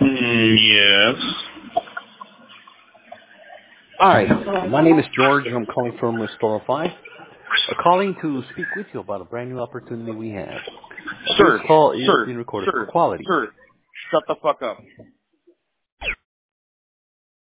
Yes. Hi, my name is George. I'm calling from Restorify. Calling to speak with you about a brand new opportunity we have. This Sir, call is sir, being recorded for sir, quality. sir, shut the fuck up.